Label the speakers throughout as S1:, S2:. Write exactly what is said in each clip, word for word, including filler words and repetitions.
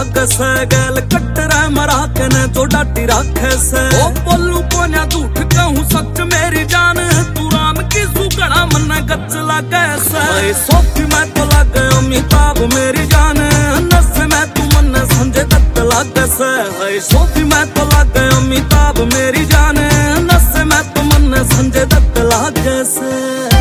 S1: लागे से गैल कट्टर मरा के ने तो डाटी राखे से ओ बोलू को ना झूठ कहूं सच मेरी जान तू राम की सुगड़ा मन गच लागे से सोफी मैं तो लागे अमिताभ मेरी जान नस में तू मन संजय दत्त लागे से सोफी मैं तो लागे अमिताभ मेरी जान नस में तू मन संजय दत्त लागे से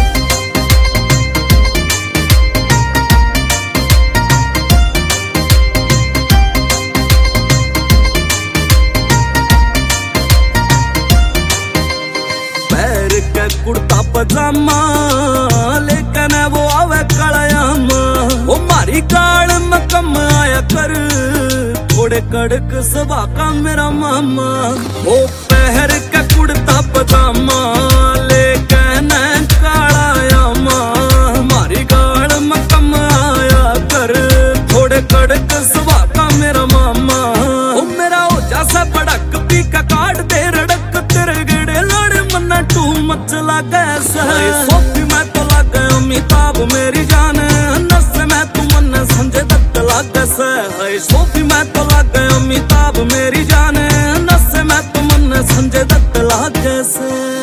S1: कुर्ता पजामा लेकिन वो आवे कड़ायामा वो मारी काल में कम आया कर थोड़े कड़क सभा का मेरा मामा वो पहर के कुर्ता पजामा लेकिन कड़ायामा मारी काल में कम आया कर थोड़े कड़क सभा का मेरा मामा वो मेरा हो जैसा बड़क पी का काट दे रड़क तेरे गिड़े लड़ मन टू मच लागे सोफी मैं तो लागे अमिताभ मेरी जान नस में तू मन संजय दत्त लागे से सोफी मैं तो लागे अमिताभ मेरी जान नस में तू मन संजय दत्त लागे से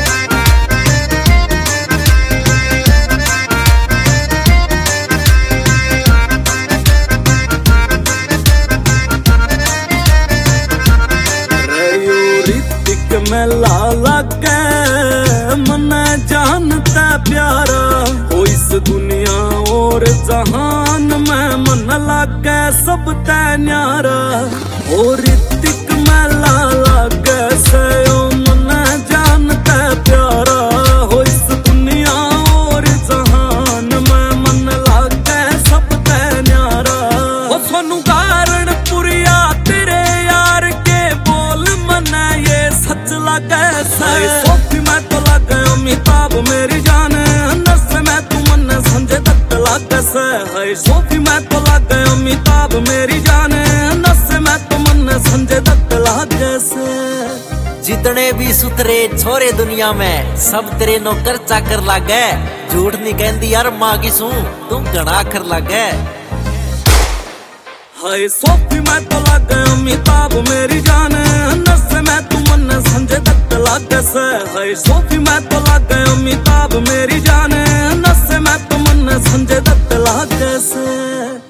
S1: मेला लगे मन जानता प्यारा हो इस दुनिया और जहान में मन लगे सब ते न्यारा और ऋतिक मेला लगे से मन जानता प्यारा हो इस दुनिया और जहान में मन लगे सब ते न्यारा हो सोनू कारण पुरिया तेरे यार के बोल मन ये सच लागे सोफी मैं तो लागे अमिताभ मेरी जान नस में तू मन संजय दत्त लागे से सोफी मैं तो लागे अमिताभ मेरी जान नस में तू मन संजय दत्त लागे से
S2: जितने भी सुतरे छोरे दुनिया में सब तेरे नौकर चाकर लागे झूठ नहीं कहती यार माँ की सू तुम घना कर लागे
S1: हाय सोफी मैं तो लागे अमिताभ मेरी जान नस में तू मन संजय दत्त लागे से सोफी मैं तो लागे अमिताभ मेरी जान नस में तू मन संजय दत्त लागे से।